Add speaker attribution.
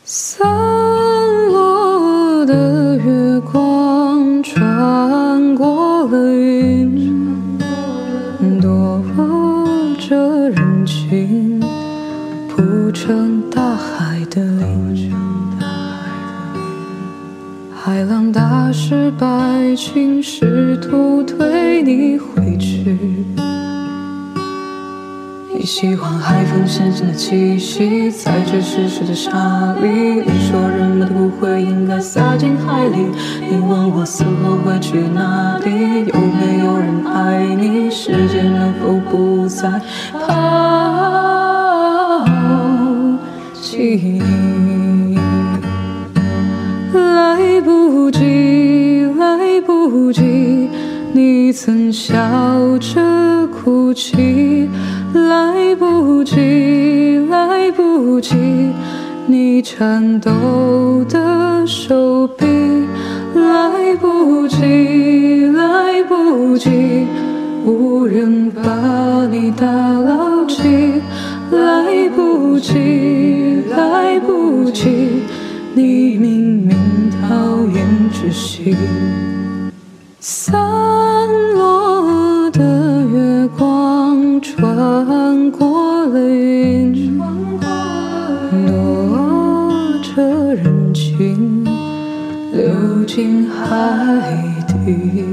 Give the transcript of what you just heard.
Speaker 1: 散落的月光穿过了云，躲着人群，铺成大海的鳞。海浪打湿白裙，试图推你回去。你喜欢海风咸咸的气息，在这湿湿的沙里。你说人们的骨灰应该撒进海里。你问我死后会去哪里？有没有人爱你？世界能否不再抛弃你？来不及，来不及，你曾笑着哭泣。来不及，来不及，你颤抖的手臂。来不及，来不及，无人把你打捞起。来不及，来不及，你明明讨厌窒息。散落的月光穿过了云，躲着人群，流进海底。